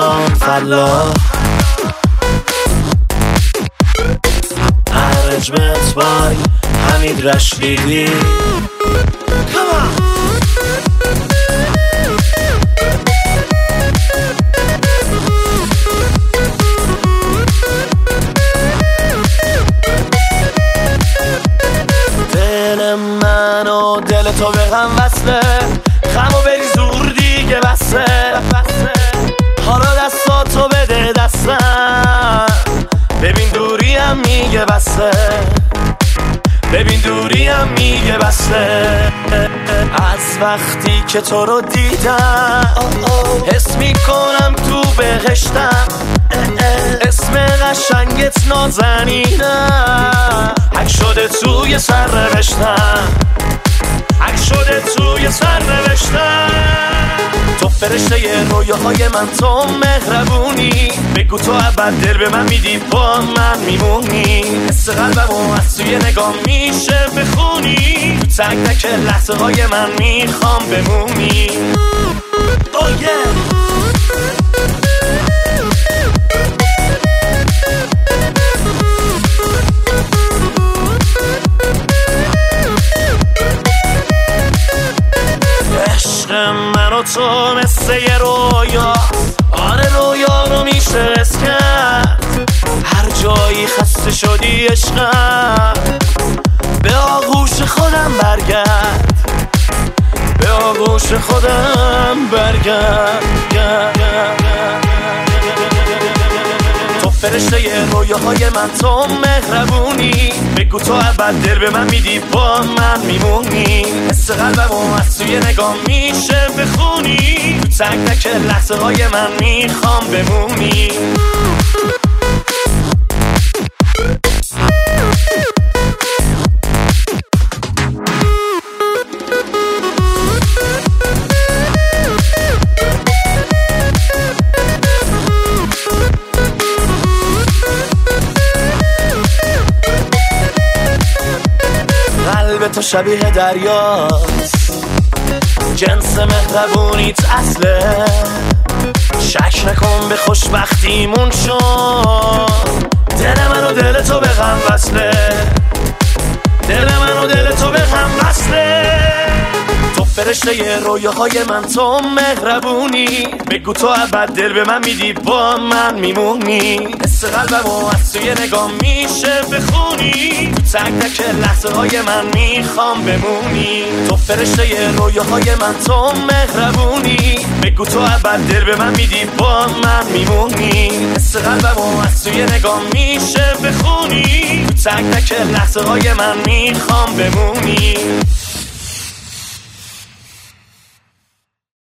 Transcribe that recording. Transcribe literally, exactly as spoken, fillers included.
ایران فلا ارنجمنت بای حمید رشیدی. دل من و دل تو به هم وصله، خمو بری زور دیگه بسه. حالا دستاتو بده دستم، ببین دوری هم میگه بسه، ببین دوری هم میگه بسه. از وقتی که تو رو دیدم حس میکنم تو بهشتم، اسم قشنگت نازنینم، حک شده توی سر نوشتم، حک شده توی سر نوشتم. تو فرشته ی رویاهای من، تو مهربونی، بگو تو ابد دل به من میدی، با من میمونی. حس قلبمو از توی نگاه میشه بخونی، تو تک تک لحظه های من میخوام بمونی. oh yeah. عشق من و تو مثل یه رویا، آره رویا رو میشه حس کرد. هر جایی خسته شدی عشقم، به آغوش خودم برگرد، به آغوش خودم برگرد. تو فرشته ی رویاهای من، تو مهربونی، بگو تو ابد دل به من میدی، با من میمونی. حس قلبمو از توی نگاه میشه بخونی، تو تک تک لحظه های من میخوام بمونی. قلب تو شبیه دریاست، جنس مهربونیت اصله، شک نکن به خوشبختیمون شد. دل من و دل تو به غم وصله، دل من و دل تو به غم وصله. تو فرشته ی رویاهای من، تو مهربونی، بگو تو ابد دل به من میدی، با من میمونی. حس قلبمو از توی نگاه میشه بخونی، تو تک تک لحظه های من میخوام بمونی. تو فرشته ی رویاهای من، تو مهربونی، بگو تو ابد دل به من میدی، با من میمونی. حس قلبمو از توی نگاه میشه بخونی، تو تک تک لحظه های من میخوام بمونی.